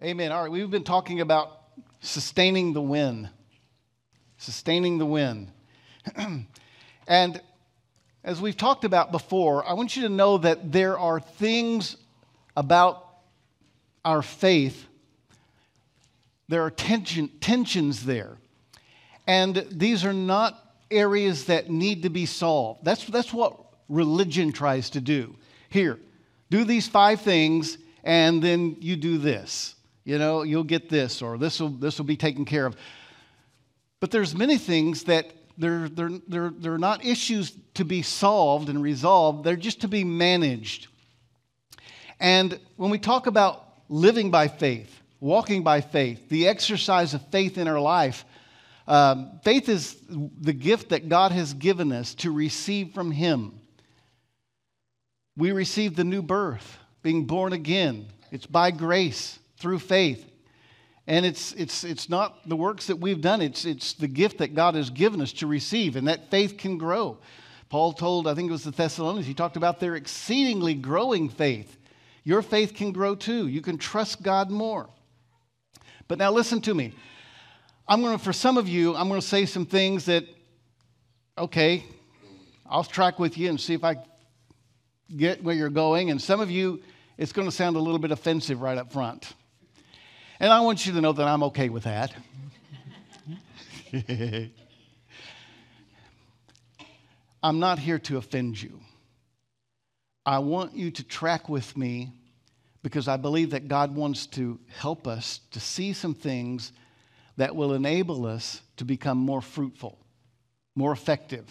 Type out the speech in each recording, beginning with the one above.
Amen. All right, we've been talking about sustaining the win. Sustaining the win. And as we've talked about before, I want you to know that there are things about our faith, there are tensions there. And these are not areas that need to be solved. That's what religion tries to do. Here, do these 5 things, and then you do this. You know, you'll get this, or this will be taken care of. But there's many things that they're not issues to be solved and resolved. They're just to be managed. And when we talk about living by faith, walking by faith, the exercise of faith in our life, faith is the gift that God has given us to receive from Him. We receive the new birth, being born again. It's by grace, through faith. And it's not the works that we've done. It's the gift that God has given us to receive, and that faith can grow. Paul told, I think it was the Thessalonians, he talked about their exceedingly growing faith. Your faith can grow too. You can trust God more. But now listen to me. For some of you, I'm going to say some things that, okay, I'll track with you and see if I get where you're going. And some of you, it's going to sound a little bit offensive right up front. And I want you to know that I'm okay with that. I'm not here to offend you. I want you to track with me because I believe that God wants to help us to see some things that will enable us to become more fruitful, more effective.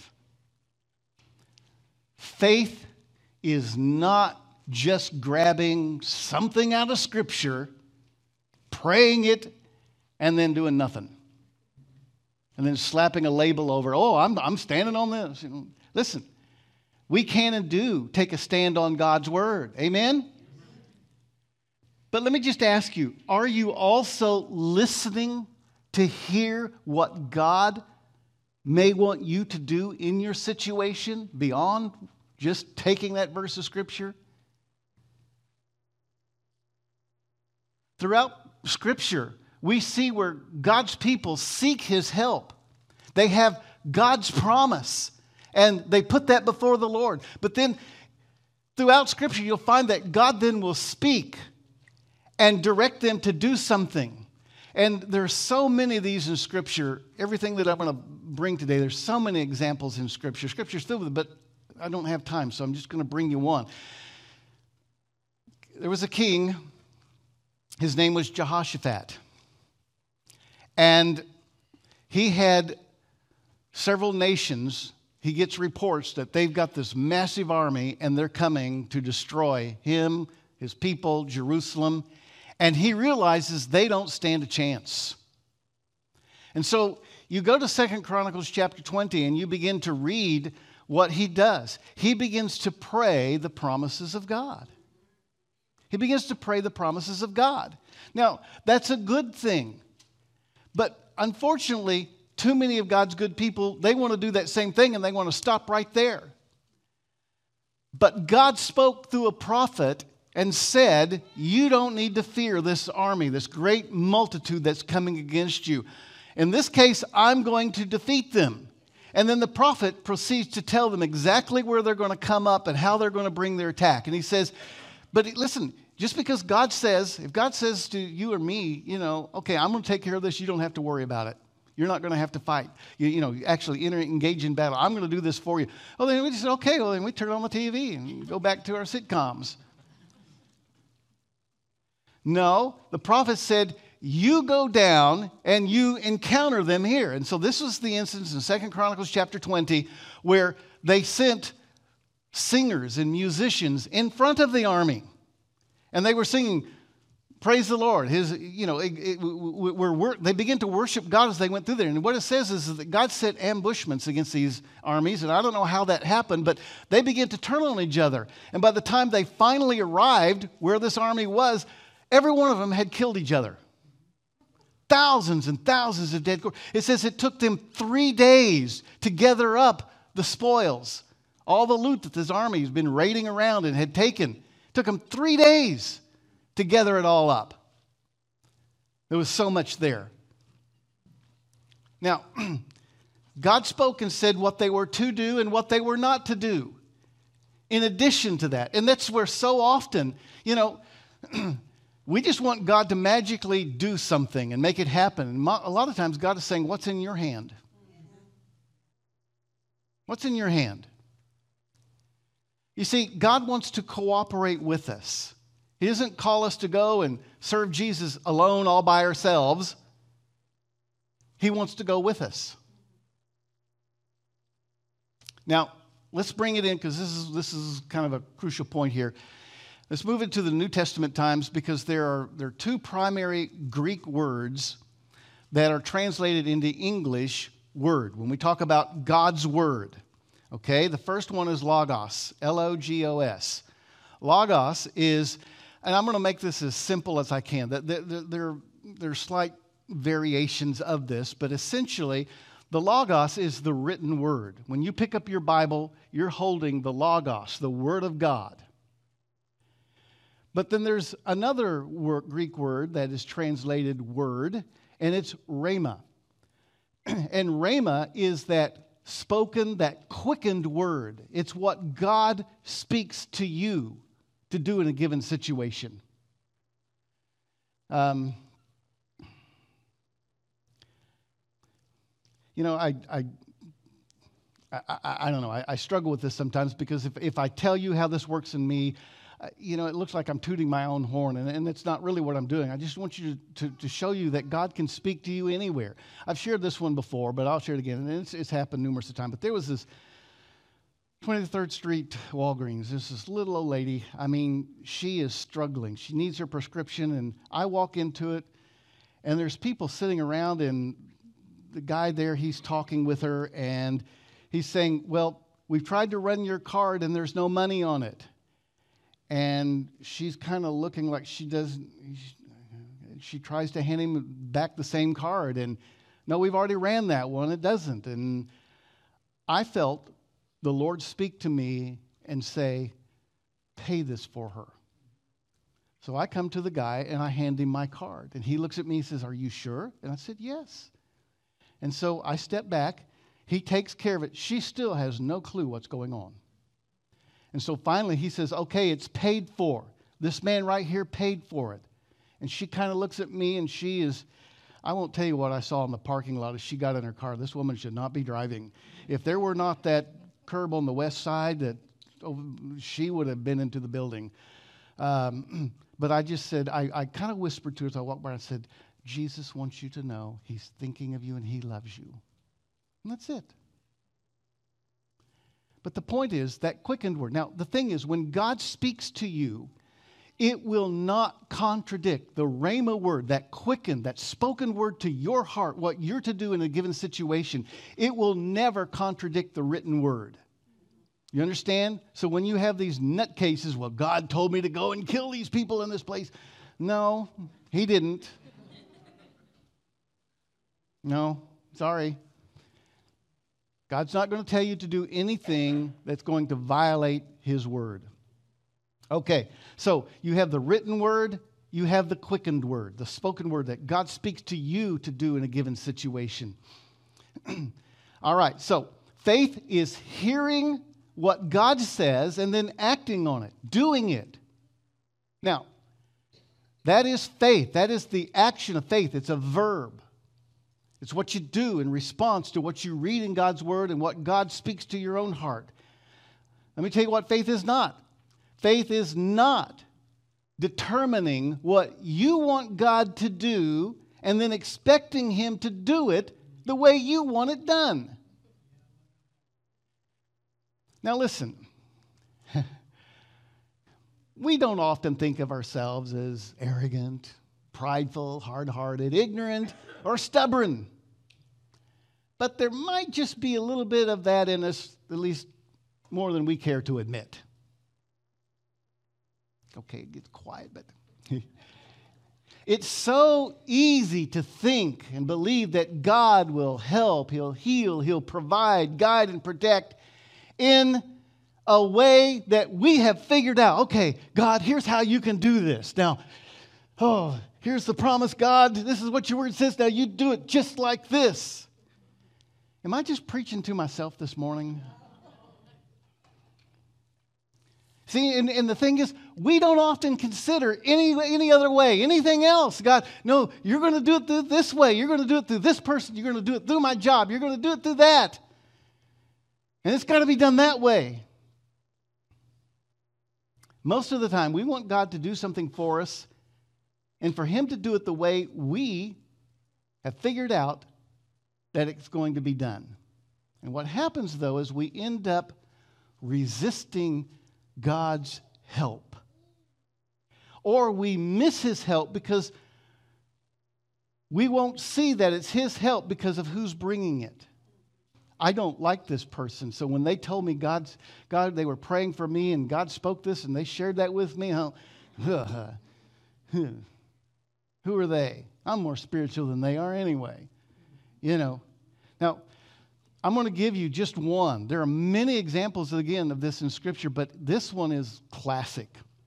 Faith is not just grabbing something out of Scripture, praying it, and then doing nothing. And then slapping a label over, I'm standing on this. Listen, we can and do take a stand on God's Word. Amen? But let me just ask you, are you also listening to hear what God may want you to do in your situation beyond just taking that verse of Scripture? Throughout Scripture, we see where God's people seek His help. They have God's promise, and they put that before the Lord. But then, throughout Scripture, you'll find that God then will speak and direct them to do something. And there's so many of these in Scripture. Everything that I'm going to bring today, there's so many examples in Scripture. Scripture's filled with it, but I don't have time, so I'm just going to bring you one. There was a king. His name was Jehoshaphat. And he had several nations. He gets reports that they've got this massive army and they're coming to destroy him, his people, Jerusalem. And he realizes they don't stand a chance. And so you go to 2 Chronicles chapter 20 and you begin to read what he does. He begins to pray the promises of God. He begins to pray the promises of God. Now, that's a good thing. But unfortunately, too many of God's good people, they want to do that same thing and they want to stop right there. But God spoke through a prophet and said, you don't need to fear this army, this great multitude that's coming against you. In this case, I'm going to defeat them. And then the prophet proceeds to tell them exactly where they're going to come up and how they're going to bring their attack. And he says, but listen, just because God says, if God says to you or me, okay, I'm going to take care of this, you don't have to worry about it. You're not going to have to fight. Actually engage in battle. I'm going to do this for you. Oh, then we just said, okay, well, then we turn on the TV and go back to our sitcoms. No, the prophet said, you go down and you encounter them here. And so this was the instance in 2 Chronicles chapter 20 where they sent singers and musicians in front of the army. And they were singing, praise the Lord. They began to worship God as they went through there. And what it says is that God set ambushments against these armies. And I don't know how that happened, but they began to turn on each other. And by the time they finally arrived where this army was, every one of them had killed each other. Thousands and thousands of dead corpses. It says it took them 3 days to gather up the spoils. All the loot that this army has been raiding around and had taken. It took them 3 days to gather it all up. There was so much there. Now, God spoke and said what they were to do and what they were not to do in addition to that. And that's where so often, we just want God to magically do something and make it happen. And a lot of times God is saying, what's in your hand? What's in your hand? You see, God wants to cooperate with us. He doesn't call us to go and serve Jesus alone all by ourselves. He wants to go with us. Now, let's bring it in because this is kind of a crucial point here. Let's move into the New Testament times because there are two primary Greek words that are translated into English word when we talk about God's word. Okay, the first one is logos, Logos. Logos is, and I'm going to make this as simple as I can. There are slight variations of this, but essentially, the Logos is the written word. When you pick up your Bible, you're holding the Logos, the Word of God. But then there's another Greek word that is translated word, and it's rhema. And rhema is that spoken, that quickened word. It's what God speaks to you to do in a given situation. I don't know. I struggle with this sometimes because if I tell you how this works in me, it looks like I'm tooting my own horn, and it's not really what I'm doing. I just want you to show you that God can speak to you anywhere. I've shared this one before, but I'll share it again, and it's happened numerous times. But there was this 23rd Street Walgreens. There's this little old lady. I mean, she is struggling. She needs her prescription, and I walk into it, and there's people sitting around, and the guy there, he's talking with her, and he's saying, well, we've tried to run your card, and there's no money on it. And she's kind of looking like she tries to hand him back the same card. And no, we've already ran that one. It doesn't. And I felt the Lord speak to me and say, pay this for her. So I come to the guy and I hand him my card. And he looks at me and says, are you sure? And I said, yes. And so I step back. He takes care of it. She still has no clue what's going on. And so finally he says, okay, it's paid for. This man right here paid for it. And she kind of looks at me and I won't tell you what I saw in the parking lot as she got in her car. This woman should not be driving. If there were not that curb on the west side, she would have been into the building. But I just said, I kind of whispered to her as I walked by and said, Jesus wants you to know he's thinking of you and he loves you. And that's it. But the point is that quickened word. Now, the thing is, when God speaks to you, it will not contradict the rhema word, that quickened, that spoken word to your heart, what you're to do in a given situation. It will never contradict the written word. You understand? So when you have these nutcases, well, God told me to go and kill these people in this place. No, he didn't. No, sorry. God's not going to tell you to do anything that's going to violate his word. Okay, so you have the written word, you have the quickened word, the spoken word that God speaks to you to do in a given situation. All right, so faith is hearing what God says and then acting on it, doing it. Now, that is faith. That is the action of faith. It's a verb. It's what you do in response to what you read in God's word and what God speaks to your own heart. Let me tell you what faith is not. Faith is not determining what you want God to do and then expecting him to do it the way you want it done. Now listen, we don't often think of ourselves as arrogant, prideful, hard-hearted, ignorant, or stubborn. But there might just be a little bit of that in us, at least more than we care to admit. Okay, it gets quiet, but it's so easy to think and believe that God will help, he'll heal, he'll provide, guide, and protect in a way that we have figured out. Okay, God, here's how you can do this. Now, Here's the promise, God. This is what your word says. Now you do it just like this. Am I just preaching to myself this morning? See, and the thing is, we don't often consider any other way, anything else. God, no, you're going to do it through this way. You're going to do it through this person. You're going to do it through my job. You're going to do it through that. And it's got to be done that way. Most of the time, we want God to do something for us, and for Him to do it the way we have figured out that it's going to be done. And what happens, though, is we end up resisting God's help. Or we miss His help because we won't see that it's His help because of who's bringing it. I don't like this person, so when they told me God, they were praying for me and God spoke this and they shared that with me, who are they? I'm more spiritual than they are anyway. You know. Now, I'm going to give you just one. There are many examples, again, of this in Scripture, but this one is classic.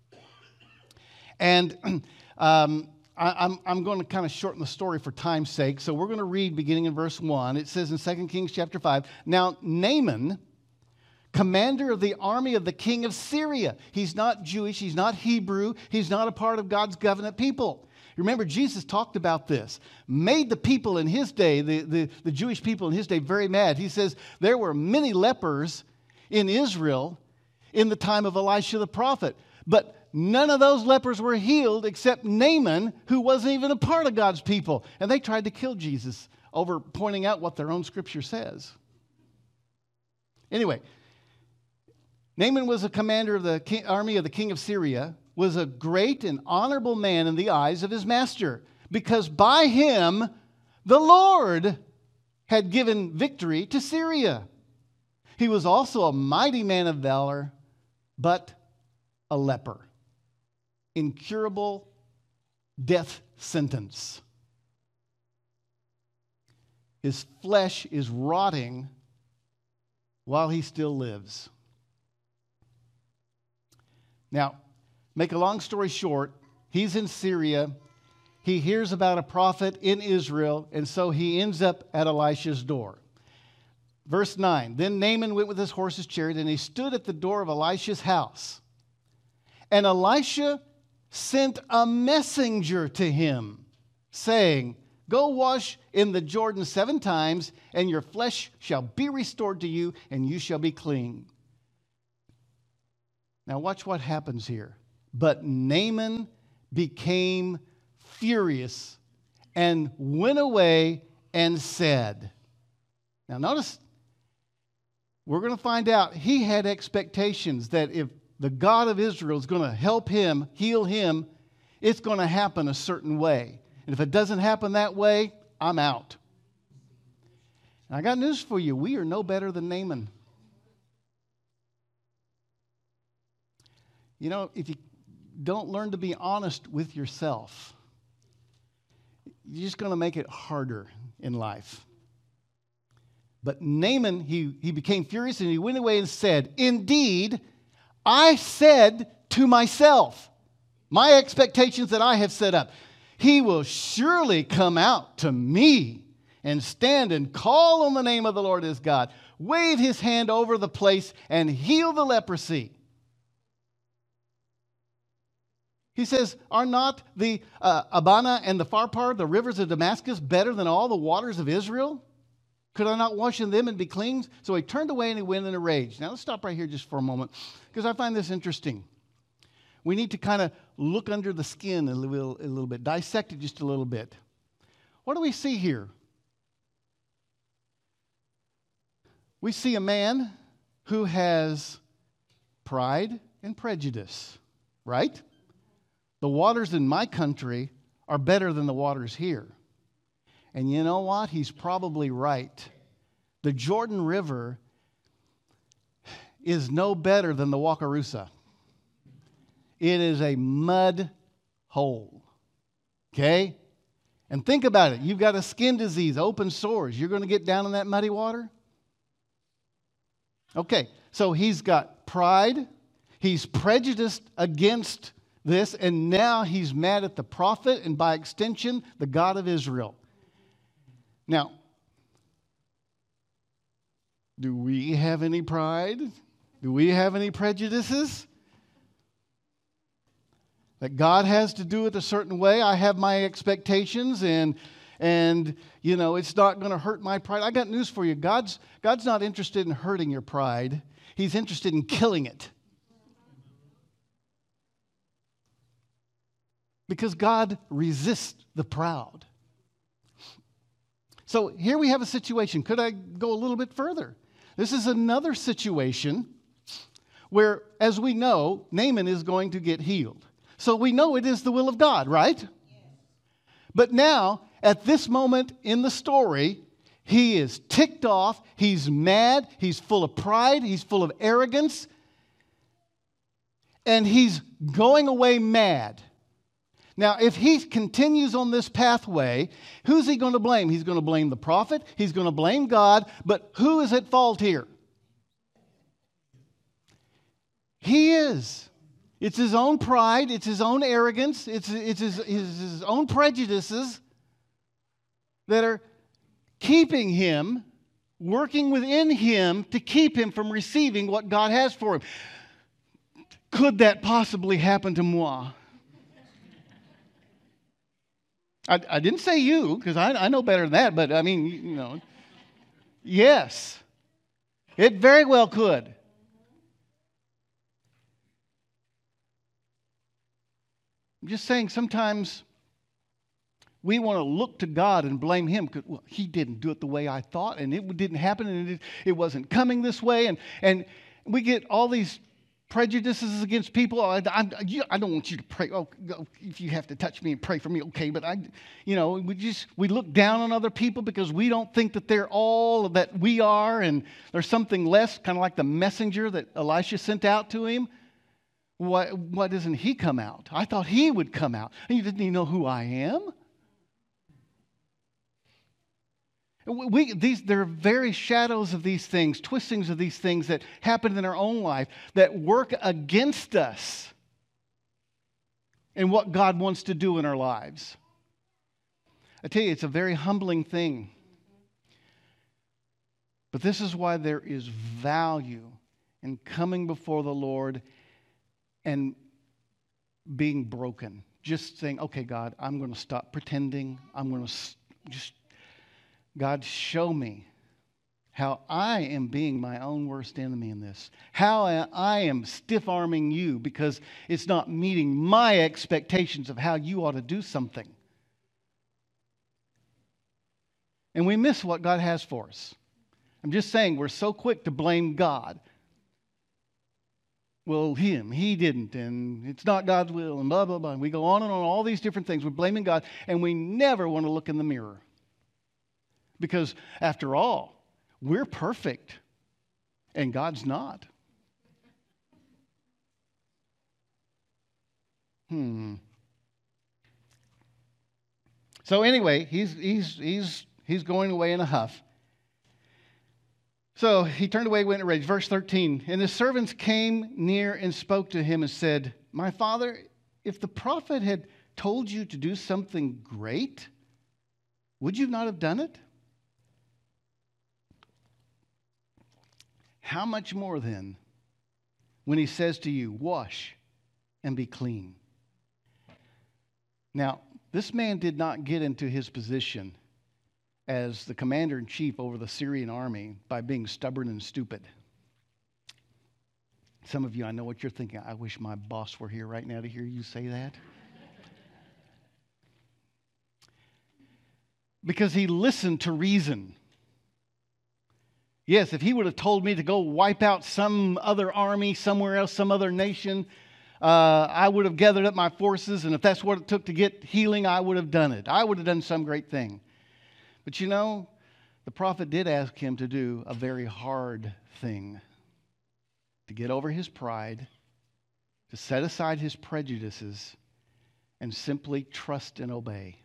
And I'm going to kind of shorten the story for time's sake. So we're going to read beginning in verse 1. It says in 2 Kings chapter 5, Now Naaman, commander of the army of the king of Syria. He's not Jewish. He's not Hebrew. He's not a part of God's covenant people. Remember, Jesus talked about this, made the people in his day, the Jewish people in his day, very mad. He says there were many lepers in Israel in the time of Elisha the prophet, but none of those lepers were healed except Naaman, who wasn't even a part of God's people. And they tried to kill Jesus over pointing out what their own scripture says. Anyway, Naaman was a commander of the army of the king of Syria, was a great and honorable man in the eyes of his master, because by him the Lord had given victory to Syria. He was also a mighty man of valor, but a leper. Incurable death sentence. His flesh is rotting while he still lives. Now, make a long story short, he's in Syria. He hears about a prophet in Israel, and so he ends up at Elisha's door. Verse 9, Then Naaman went with his horse's chariot, and he stood at the door of Elisha's house. And Elisha sent a messenger to him, saying, Go wash in the Jordan 7 times, and your flesh shall be restored to you, and you shall be clean. Now watch what happens here. But Naaman became furious and went away and said. Now notice, we're going to find out he had expectations that if the God of Israel is going to help him, heal him, it's going to happen a certain way. And if it doesn't happen that way, I'm out. And I got news for you. We are no better than Naaman. You know, if you don't learn to be honest with yourself, you're just going to make it harder in life. But Naaman, he became furious and he went away and said, Indeed, I said to myself, my expectations that I have set up, he will surely come out to me and stand and call on the name of the Lord his God, wave his hand over the place and heal the leprosy. He says, Are not the Abana and the Pharpar, the rivers of Damascus, better than all the waters of Israel? Could I not wash in them and be clean? So he turned away and he went in a rage. Now let's stop right here just for a moment, because I find this interesting. We need to kind of look under the skin a little bit, dissect it just a little bit. What do we see here? We see a man who has pride and prejudice, right? The waters in my country are better than the waters here. And you know what? He's probably right. The Jordan River is no better than the Wakarusa. It is a mud hole. Okay? And think about it. You've got a skin disease, open sores. You're going to get down in that muddy water? Okay, so he's got pride. He's prejudiced against this, and now he's mad at the prophet and by extension, the God of Israel. Now, do we have any pride? Do we have any prejudices? That God has to do it a certain way. I have my expectations and you know, it's not going to hurt my pride. I got news for you. God's not interested in hurting your pride. He's interested in killing it. Because God resists the proud. So here we have a situation. Could I go a little bit further? This is another situation where, as we know, Naaman is going to get healed. So we know it is the will of God, right? Yes. But now, at this moment in the story, he is ticked off, he's mad, he's full of pride, he's full of arrogance, and he's going away mad. Now, if he continues on this pathway, who's he going to blame? He's going to blame the prophet, he's going to blame God, but who is at fault here? He is. It's his own pride, it's his own arrogance, it's his own prejudices that are keeping him, working within him to keep him from receiving what God has for him. Could that possibly happen to moi? I didn't say you, because I know better than that, but I mean, you know, yes, it very well could. I'm just saying sometimes we want to look to God and blame Him because, well, He didn't do it the way I thought, and it didn't happen, and it wasn't coming this way, and we get all these prejudices against people. I don't want you to pray. Oh, if you have to touch me and pray for me, okay. But we look down on other people because we don't think that they're all that we are, and there's something less, kind of like the messenger that Elisha sent out to him. Why doesn't he come out? I thought he would come out. And you didn't even know who I am? There are very shadows of these things, twistings of these things that happen in our own life that work against us in what God wants to do in our lives. I tell you, it's a very humbling thing. But this is why there is value in coming before the Lord and being broken. Just saying, okay, God, I'm going to stop pretending. I'm going to just, God, show me how I am being my own worst enemy in this. How I am stiff-arming you because it's not meeting my expectations of how you ought to do something. And we miss what God has for us. I'm just saying, we're so quick to blame God. Well, he didn't, and it's not God's will, and blah, blah, blah. And we go on and on, all these different things. We're blaming God, and we never want to look in the mirror. Because, after all, we're perfect, and God's not. So anyway, he's going away in a huff. So he turned away, went and raged. Verse 13, and his servants came near and spoke to him and said, my father, if the prophet had told you to do something great, would you not have done it? How much more then when he says to you, wash and be clean? Now, this man did not get into his position as the commander-in-chief over the Syrian army by being stubborn and stupid. Some of you, I know what you're thinking. I wish my boss were here right now to hear you say that. Because he listened to reason. Yes, if he would have told me to go wipe out some other army somewhere else, some other nation, I would have gathered up my forces, and if that's what it took to get healing, I would have done it. I would have done some great thing. But you know, the prophet did ask him to do a very hard thing. To get over his pride, to set aside his prejudices, and simply trust and obey.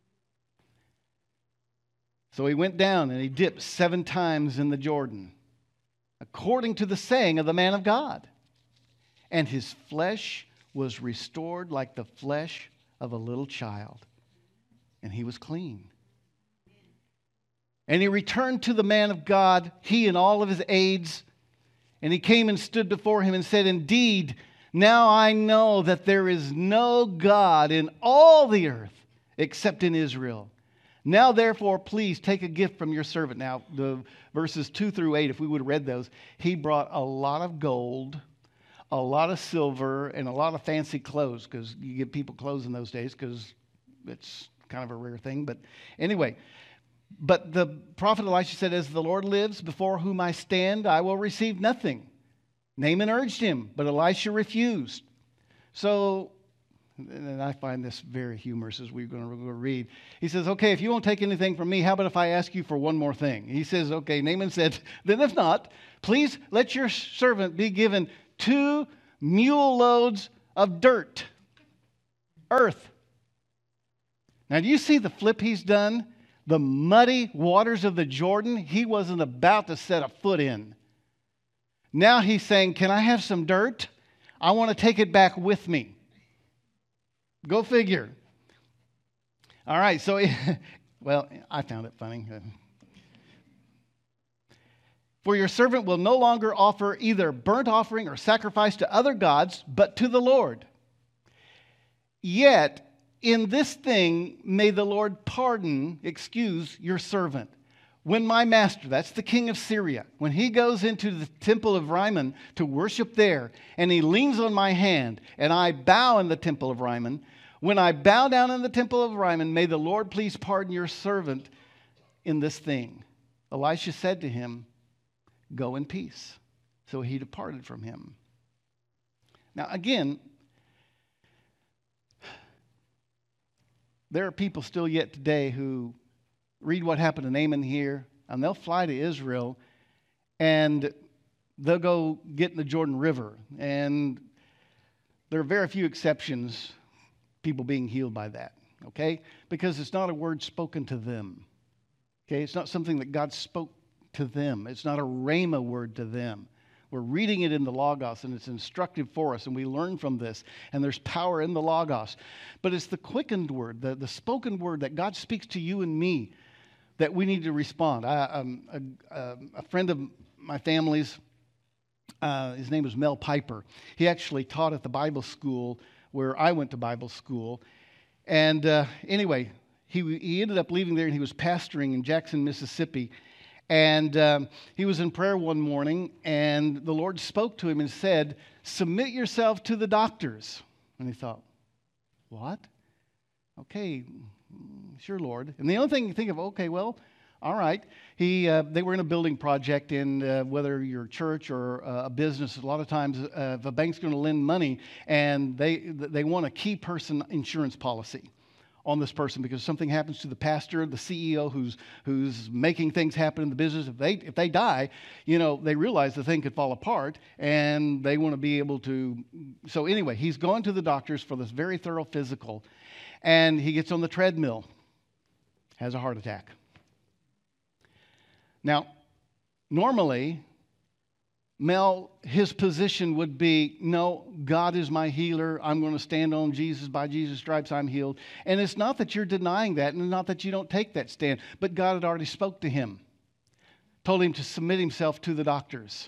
So he went down and he dipped 7 times in the Jordan, according to the saying of the man of God. And his flesh was restored like the flesh of a little child, and he was clean. And he returned to the man of God, he and all of his aides, and he came and stood before him and said, "Indeed, now I know that there is no God in all the earth except in Israel. Now, therefore, please take a gift from your servant." Now, the verses 2 through 8, if we would have read those, he brought a lot of gold, a lot of silver, and a lot of fancy clothes, because you give people clothes in those days because it's kind of a rare thing. But anyway, but the prophet Elisha said, "As the Lord lives, before whom I stand, I will receive nothing." Naaman urged him, but Elisha refused. So, and I find this very humorous as we're going to read. He says, "Okay, if you won't take anything from me, how about if I ask you for one more thing?" He says, "Okay." Naaman said, "Then if not, please let your servant be given 2 mule loads of dirt, earth." Now, do you see the flip he's done? The muddy waters of the Jordan, he wasn't about to set a foot in. Now he's saying, "Can I have some dirt? I want to take it back with me." Go figure. All right, so, well, I found it funny. "For your servant will no longer offer either burnt offering or sacrifice to other gods, but to the Lord. Yet, in this thing may the Lord excuse your servant. When my master," that's the king of Syria, "when he goes into the temple of Rimmon to worship there, and he leans on my hand, and I bow in the temple of Rimmon, when I bow down in the temple of Rimmon, may the Lord please pardon your servant in this thing." Elisha said to him, "Go in peace." So he departed from him. Now again, there are people still yet today who read what happened to Naaman here, and they'll fly to Israel, and they'll go get in the Jordan River. And there are very few exceptions, people being healed by that, okay? Because it's not a word spoken to them, okay? It's not something that God spoke to them. It's not a rhema word to them. We're reading it in the Logos, and it's instructive for us, and we learn from this, and there's power in the Logos. But it's the quickened word, the spoken word that God speaks to you and me that we need to respond. A friend of my family's, his name is Mel Piper. He actually taught at the Bible school where I went to Bible school. And anyway, he ended up leaving there, and he was pastoring in Jackson, Mississippi. And he was in prayer one morning, and the Lord spoke to him and said, "Submit yourself to the doctors." And he thought, "What? Okay, sure, Lord." And the only thing you think of, okay, well, all right. They were in a building project in whether you're a church or a business. A lot of times, if a bank's going to lend money, and they want a key person insurance policy on this person, because something happens to the pastor, the CEO who's making things happen in the business. If they die, they realize the thing could fall apart, and they want to be able to. So anyway, he's going to the doctors for this very thorough physical, and he gets on the treadmill, has a heart attack. Now, normally, Mel, his position would be, "No, God is my healer. I'm going to stand on Jesus. By Jesus' stripes, I'm healed." And it's not that you're denying that, and it's not that you don't take that stand, but God had already spoke to him, told him to submit himself to the doctors.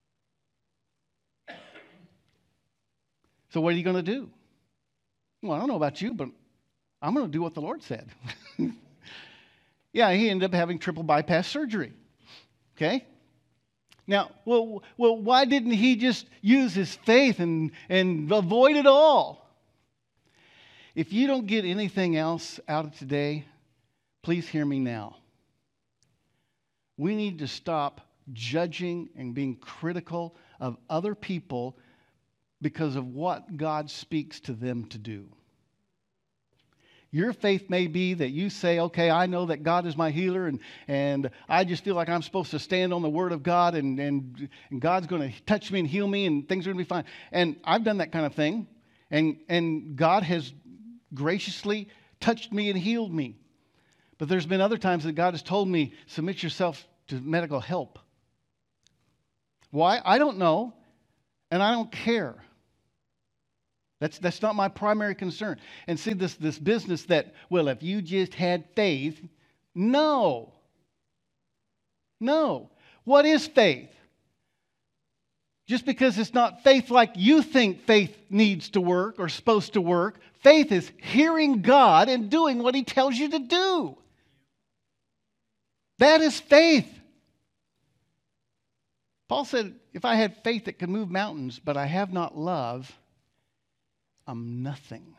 So what are you going to do? Well, I don't know about you, but I'm going to do what the Lord said. Yeah, he ended up having triple bypass surgery. Okay? Now, well, why didn't he just use his faith and avoid it all? If you don't get anything else out of today, please hear me now. We need to stop judging and being critical of other people because of what God speaks to them to do. Your faith may be that you say, "Okay, I know that God is my healer, and I just feel like I'm supposed to stand on the Word of God, and God's going to touch me and heal me, and things are going to be fine." And I've done that kind of thing, and God has graciously touched me and healed me. But there's been other times that God has told me, "Submit yourself to medical help." Why? I don't know, and I don't care. That's not my primary concern. And see, this business that, well, if you just had faith, no. No. What is faith? Just because it's not faith like you think faith needs to work or supposed to work, faith is hearing God and doing what He tells you to do. That is faith. Paul said, if I had faith that could move mountains, but I have not love, I'm nothing.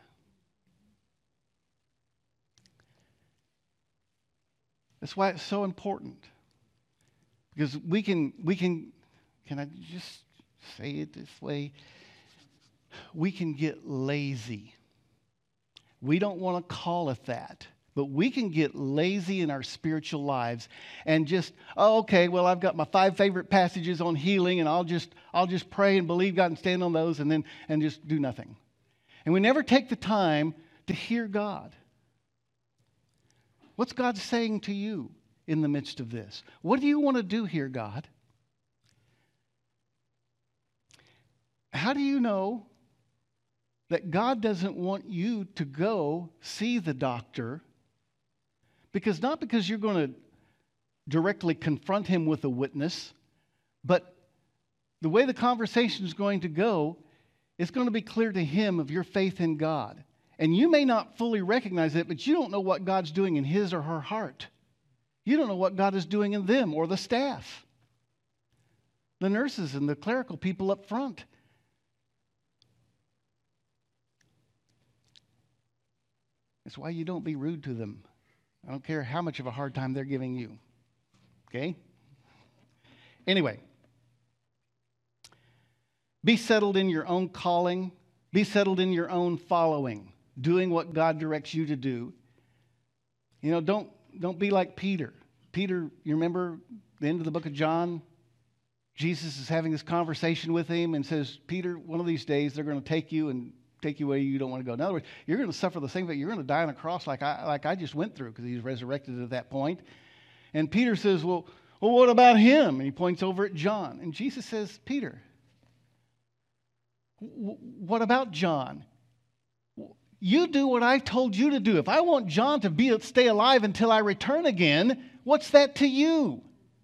That's why it's so important. Because we can I just say it this way? We can get lazy. We don't want to call it that. But we can get lazy in our spiritual lives and just, oh, okay, well, I've got my 5 favorite passages on healing, and I'll just pray and believe God and stand on those and just do nothing. And we never take the time to hear God. What's God saying to you in the midst of this? What do you want to do here, God? How do you know that God doesn't want you to go see the doctor? Not because you're going to directly confront him with a witness, but the way the conversation is going to go, it's going to be clear to him of your faith in God. And you may not fully recognize it, but you don't know what God's doing in his or her heart. You don't know what God is doing in them or the staff, the nurses and the clerical people up front. That's why you don't be rude to them. I don't care how much of a hard time they're giving you. Okay? Anyway, be settled in your own calling. Be settled in your own following, doing what God directs you to do. You know, don't be like Peter. Peter, you remember the end of the book of John? Jesus is having this conversation with him and says, Peter, one of these days they're going to take you where you don't want to go. In other words, you're going to suffer the same thing. You're going to die on a cross like I just went through, because he's resurrected at that point. And Peter says, well, what about him? And he points over at John. And Jesus says, Peter, what about John? You do what I told you to do. If I want John to stay alive until I return again, what's that to you?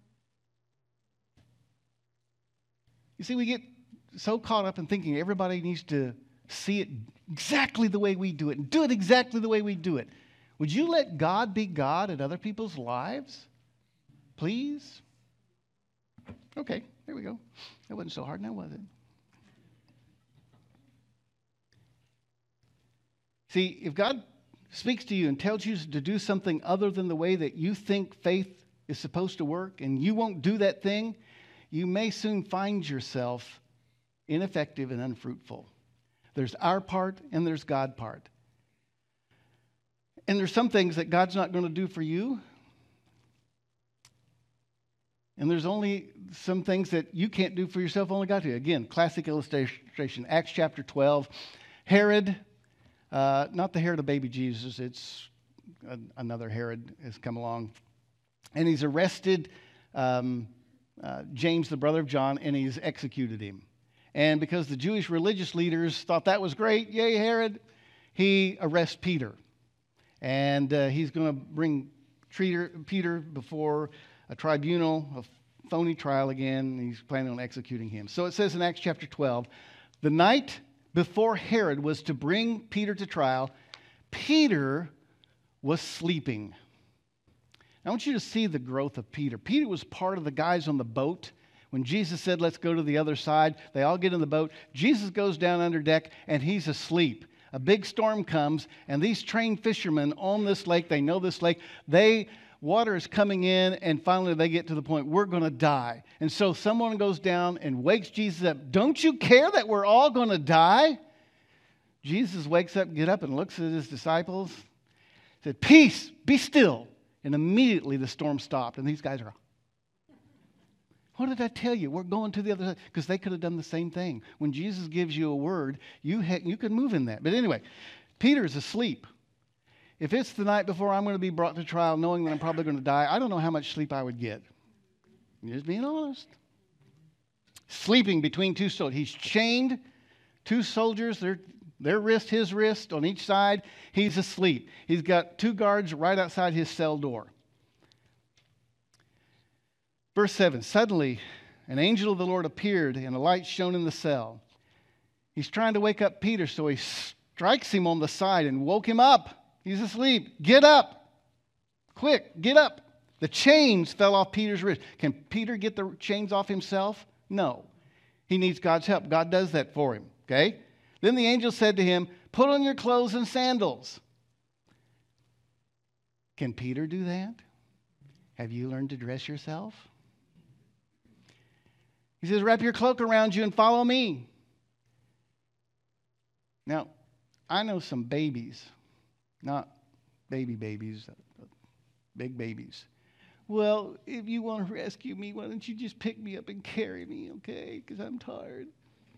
You see, we get so caught up in thinking everybody needs to see it exactly the way we do it and do it exactly the way we do it. Would you let God be God in other people's lives? Please? Okay, there we go. That wasn't so hard now, was it? See, if God speaks to you and tells you to do something other than the way that you think faith is supposed to work, and you won't do that thing, you may soon find yourself ineffective and unfruitful. There's our part and there's God's part. And there's some things that God's not going to do for you. And there's only some things that you can't do for yourself, only God can. Again, classic illustration, Acts chapter 12. Herod, not the Herod of baby Jesus, it's another Herod has come along. And he's arrested James, the brother of John, and he's executed him. And because the Jewish religious leaders thought that was great, yay, Herod, he arrests Peter. And he's going to bring Peter before a tribunal, a phony trial again. He's planning on executing him. So it says in Acts chapter 12, the night before Herod was to bring Peter to trial, Peter was sleeping. I want you to see the growth of Peter. Peter was part of the guys on the boat. When Jesus said, let's go to the other side, they all get in the boat. Jesus goes down under deck, and he's asleep. A big storm comes, and these trained fishermen on this lake, they know this lake, water is coming in, and finally they get to the point, we're going to die. And so someone goes down and wakes Jesus up. Don't you care that we're all going to die? Jesus wakes up, get up, and looks at his disciples, said, peace, be still. And immediately the storm stopped, and these guys are, what did I tell you? We're going to the other side. Because they could have done the same thing. When Jesus gives you a word, you can move in that. But anyway, Peter's asleep. If it's the night before I'm going to be brought to trial, knowing that I'm probably going to die, I don't know how much sleep I would get. I'm just being honest. Sleeping between two soldiers. He's chained. 2 soldiers, they're Their wrist, his wrist, on each side. He's asleep. He's got 2 guards right outside his cell door. Verse 7, suddenly an angel of the Lord appeared, and a light shone in the cell. He's trying to wake up Peter, so he strikes him on the side and woke him up. He's asleep. Get up. Quick, get up. The chains fell off Peter's wrist. Can Peter get the chains off himself? No. He needs God's help. God does that for him. Okay? Then the angel said to him, put on your clothes and sandals. Can Peter do that? Have you learned to dress yourself? He says, wrap your cloak around you and follow me. Now, I know some babies, not babies, big babies. Well, if you want to rescue me, why don't you just pick me up and carry me, okay? Because I'm tired.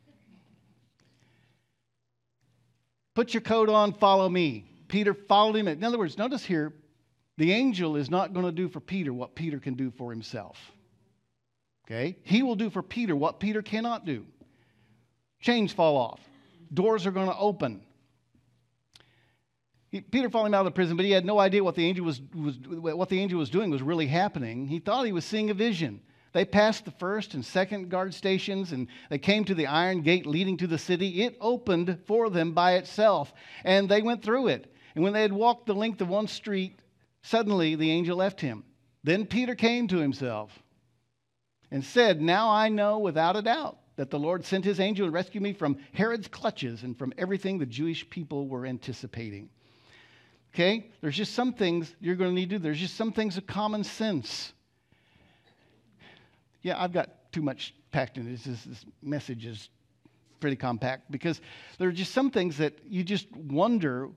Put your coat on, follow me. Peter followed him. In other words, notice here, the angel is not going to do for Peter what Peter can do for himself. Okay? He will do for Peter what Peter cannot do. Chains fall off. Doors are going to open. Peter followed him out of the prison, but he had no idea what the angel was doing was really happening. He thought he was seeing a vision. They passed the first and second guard stations, and they came to the iron gate leading to the city. It opened for them by itself, and they went through it. And when they had walked the length of one street, suddenly the angel left him. Then Peter came to himself and said, now I know without a doubt that the Lord sent his angel to rescue me from Herod's clutches and from everything the Jewish people were anticipating. Okay? There's just some things you're going to need to do. There's just some things of common sense. Yeah, I've got too much packed in it. This message is pretty compact because there are just some things that you just wonder.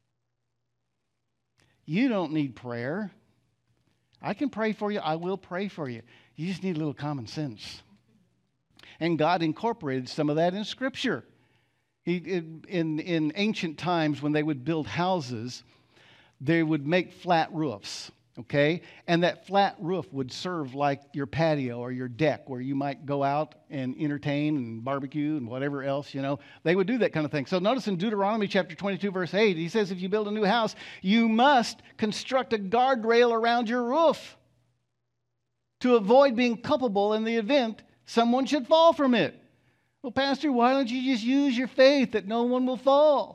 You don't need prayer. I can pray for you. I will pray for you. You just need a little common sense. And God incorporated some of that in Scripture. In ancient times, when they would build houses, they would make flat roofs, okay? And that flat roof would serve like your patio or your deck where you might go out and entertain and barbecue and whatever else, you know. They would do that kind of thing. So notice in Deuteronomy chapter 22, verse 8, he says if you build a new house, you must construct a guardrail around your roof to avoid being culpable in the event someone should fall from it. Well, Pastor, why don't you just use your faith that no one will fall?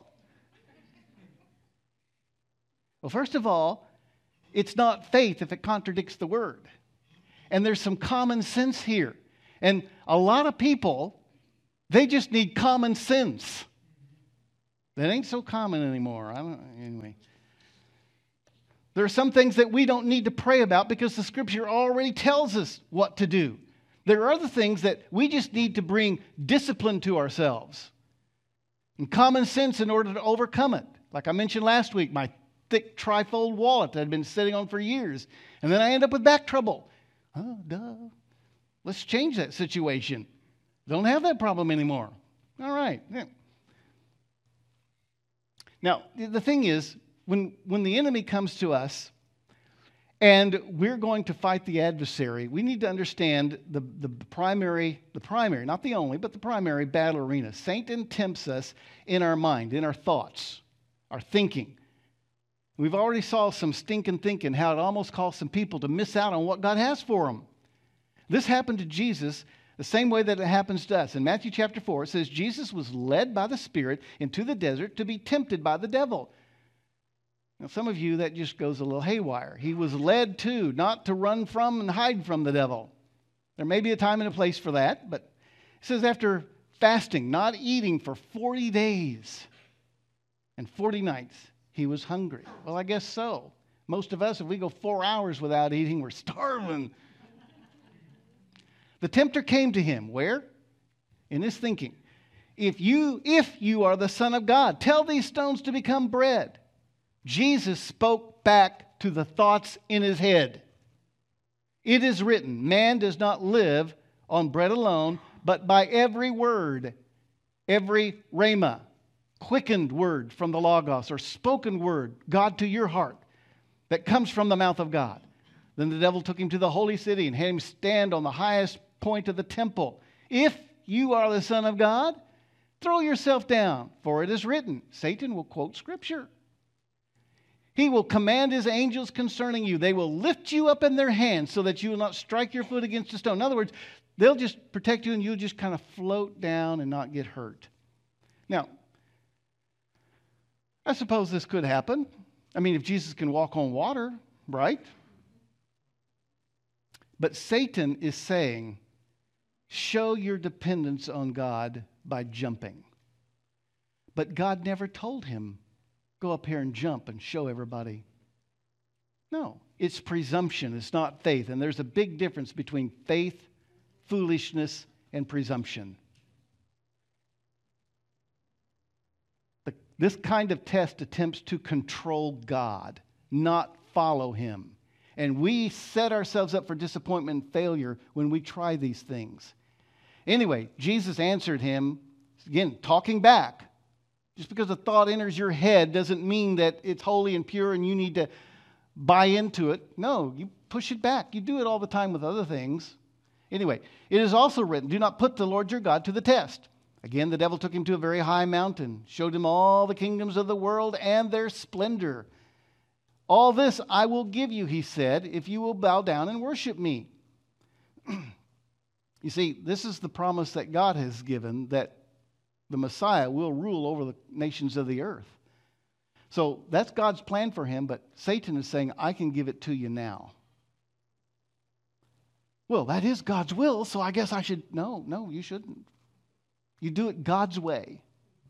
Well, first of all, it's not faith if it contradicts the word. And there's some common sense here. And a lot of people, they just need common sense. That ain't so common anymore. Anyway. There are some things that we don't need to pray about because the Scripture already tells us what to do. There are other things that we just need to bring discipline to ourselves and common sense in order to overcome it. Like I mentioned last week, my thick trifold wallet that I'd been sitting on for years. And then I end up with back trouble. Oh, duh. Let's change that situation. Don't have that problem anymore. All right. Yeah. Now, the thing is, when the enemy comes to us and we're going to fight the adversary, we need to understand the primary, not the only, but the primary battle arena. Satan tempts us in our mind, in our thoughts, our thinking. We've already saw some stinking thinking, how it almost caused some people to miss out on what God has for them. This happened to Jesus the same way that it happens to us. In Matthew chapter 4, it says, Jesus was led by the Spirit into the desert to be tempted by the devil. Now, some of you, that just goes a little haywire. He was led to, not to run from and hide from the devil. There may be a time and a place for that, but it says after fasting, not eating for 40 days and 40 nights, he was hungry. Well, I guess so. Most of us, if we go 4 hours without eating, we're starving. The tempter came to him. Where? In his thinking. If you are the Son of God, tell these stones to become bread. Jesus spoke back to the thoughts in his head. It is written, man does not live on bread alone, but by every word, every rhema, quickened word from the Logos, or spoken word, God to your heart, that comes from the mouth of God. Then the devil took him to the holy city and had him stand on the highest point of the temple. If you are the Son of God, Throw yourself down, for it is written. Satan will quote Scripture. He will command his angels concerning you. They will lift you up in their hands so that you will not strike your foot against a stone. In other words, they'll just protect you and you'll just kind of float down and not get hurt. Now, I suppose this could happen. I mean, if Jesus can walk on water, right? But Satan is saying, show your dependence on God by jumping. But God never told him, go up here and jump and show everybody. No, it's presumption. It's not faith. And there's a big difference between faith, foolishness, and presumption. This kind of test attempts to control God, not follow him. And we set ourselves up for disappointment and failure when we try these things. Anyway, Jesus answered him, again, talking back. Just because a thought enters your head doesn't mean that it's holy and pure and you need to buy into it. No, you push it back. You do it all the time with other things. Anyway, it is also written, do not put the Lord your God to the test. Again, the devil took him to a very high mountain, showed him all the kingdoms of the world and their splendor. All this I will give you, he said, if you will bow down and worship me. You see, this is the promise that God has given, that the Messiah will rule over the nations of the earth. So that's God's plan for him, but Satan is saying, I can give it to you now. Well, that is God's will, so I guess I should. No, you shouldn't. You do it God's way.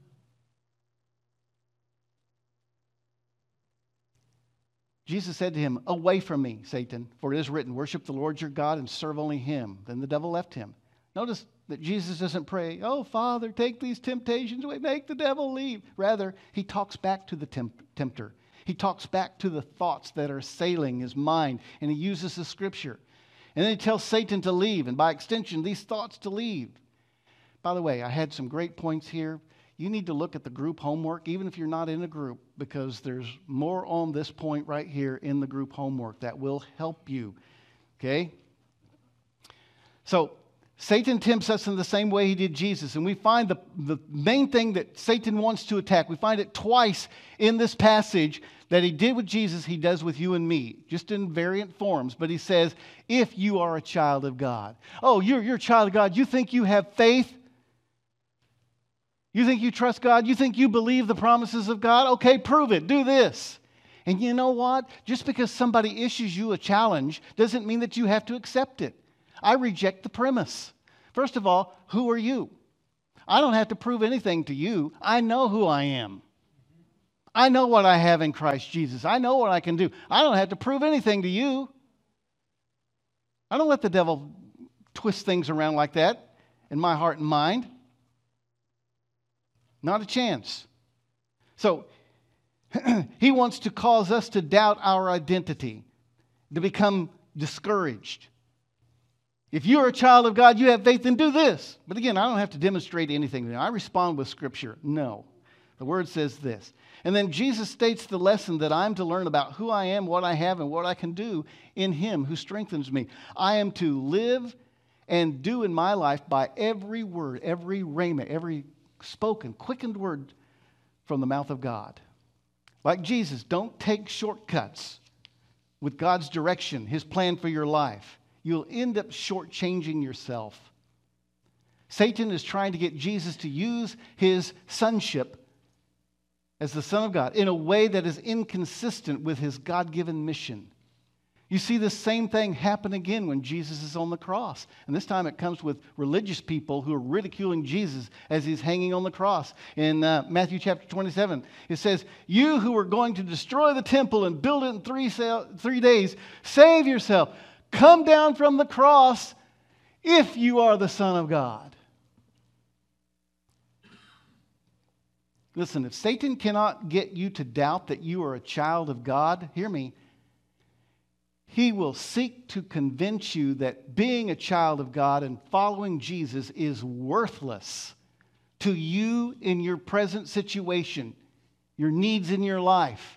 Jesus said to him, away from me, Satan, for it is written, worship the Lord your God and serve only him. Then the devil left him. Notice that Jesus doesn't pray, oh, Father, take these temptations away, make the devil leave. Rather, he talks back to the tempter. He talks back to the thoughts that are assailing his mind, and he uses the Scripture. And then he tells Satan to leave, and by extension, these thoughts to leave. By the way, I had some great points here. You need to look at the group homework, even if you're not in a group, because there's more on this point right here in the group homework that will help you. Okay? So, Satan tempts us in the same way he did Jesus. And we find the main thing that Satan wants to attack. We find it twice in this passage that he did with Jesus, he does with you and me, just in variant forms. But he says, if you are a child of God. Oh, you're a child of God. You think you have faith? You think you trust God? You think you believe the promises of God? Okay, prove it. Do this. And you know what? Just because somebody issues you a challenge doesn't mean that you have to accept it. I reject the premise. First of all, who are you? I don't have to prove anything to you. I know who I am. I know what I have in Christ Jesus. I know what I can do. I don't have to prove anything to you. I don't let the devil twist things around like that in my heart and mind. Not a chance. So, he wants to cause us to doubt our identity, to become discouraged. If you're a child of God, you have faith, then do this. But again, I don't have to demonstrate anything. I respond with Scripture. No. The Word says this. And then Jesus states the lesson that I'm to learn about who I am, what I have, and what I can do in Him who strengthens me. I am to live and do in my life by every word, every rhema, every spoken, quickened word from the mouth of God. Like Jesus, don't take shortcuts with God's direction, His plan for your life. You'll end up shortchanging yourself. Satan is trying to get Jesus to use his sonship as the Son of God in a way that is inconsistent with his God-given mission. You see the same thing happen again when Jesus is on the cross. And this time it comes with religious people who are ridiculing Jesus as he's hanging on the cross. In Matthew chapter 27, it says, you who are going to destroy the temple and build it in 3 days, save yourself. Come down from the cross if you are the Son of God. Listen, if Satan cannot get you to doubt that you are a child of God, hear me, he will seek to convince you that being a child of God and following Jesus is worthless to you in your present situation, your needs in your life.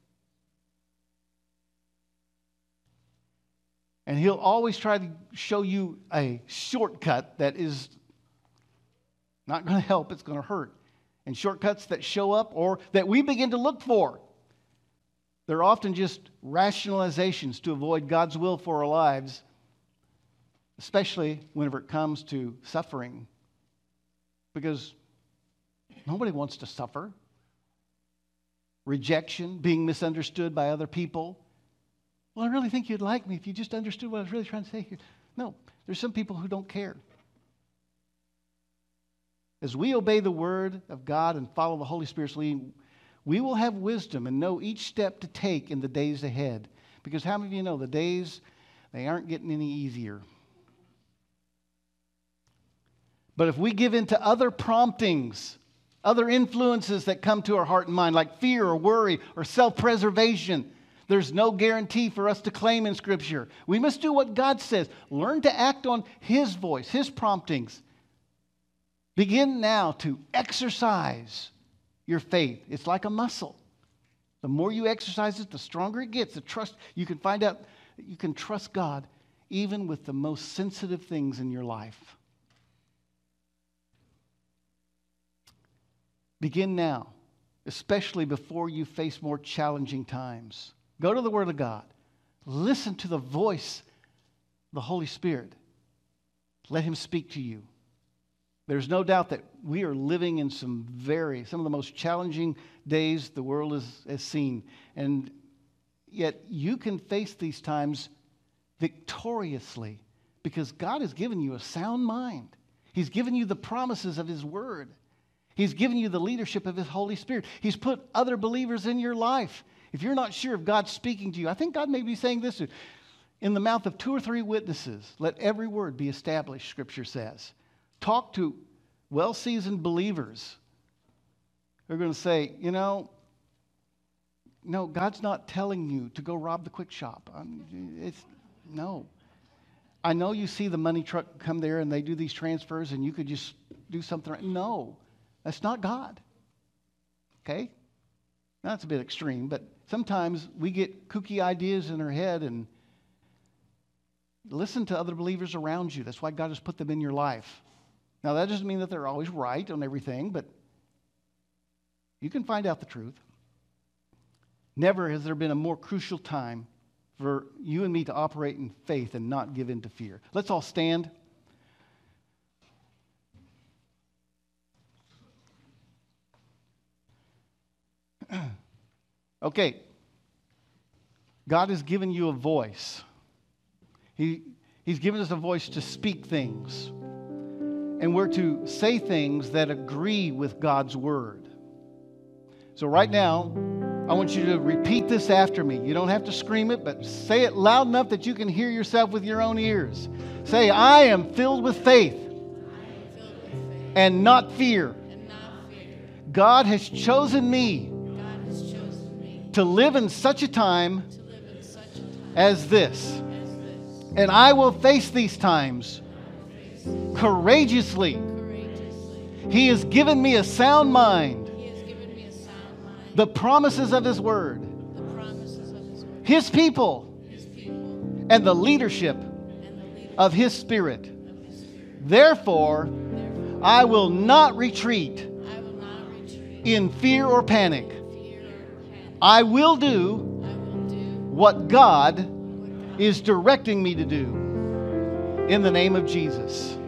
And he'll always try to show you a shortcut that is Not going to help, it's going to hurt. And shortcuts that show up or that we begin to look for, they're often just rationalizations to avoid God's will for our lives, especially whenever it comes to suffering. Because nobody wants to suffer. Rejection, being misunderstood by other people. Well, I really think you'd like me if you just understood what I was really trying to say here. No, there's some people who don't care. As we obey the Word of God and follow the Holy Spirit's leading, we will have wisdom and know each step to take in the days ahead. Because how many of you know the days, they aren't getting any easier. But if we give in to other promptings, other influences that come to our heart and mind, like fear or worry or self-preservation, there's no guarantee for us to claim in Scripture. We must do what God says. Learn to act on His voice, His promptings. Begin now to exercise your faith. It's like a muscle. The more you exercise it, the stronger it gets. The trust, you can find out that you can trust God even with the most sensitive things in your life. Begin now, especially before you face more challenging times. Go to the Word of God. Listen to the voice of the Holy Spirit. Let Him speak to you. There's no doubt that we are living in some of the most challenging days the world has seen. And yet you can face these times victoriously because God has given you a sound mind. He's given you the promises of His Word. He's given you the leadership of His Holy Spirit. He's put other believers in your life. If you're not sure if God's speaking to you, I think God may be saying this. In the mouth of 2 or 3 witnesses, let every word be established, Scripture says. Talk to well-seasoned believers who are going to say, no, God's not telling you to go rob the quick shop. No. I know you see the money truck come there and they do these transfers and you could just do something. No, that's not God. Okay? Now, that's a bit extreme, but sometimes we get kooky ideas in our head and listen to other believers around you. That's why God has put them in your life. Now, that doesn't mean that they're always right on everything, but you can find out the truth. Never has there been a more crucial time for you and me to operate in faith and not give in to fear. Let's all stand. Okay. God has given you a voice. He's given us a voice to speak things. And we're to say things that agree with God's Word. So right now, I want you to repeat this after me. You don't have to scream it, but say it loud enough that you can hear yourself with your own ears. Say, I am filled with faith and not fear. God has chosen me to live in such a time as this. And I will face these times courageously. He has given me a sound mind. The promises of His Word. His people. And the leadership of His Spirit. Therefore, I will not retreat in fear or panic. I will do what God is directing me to do. In the name of Jesus.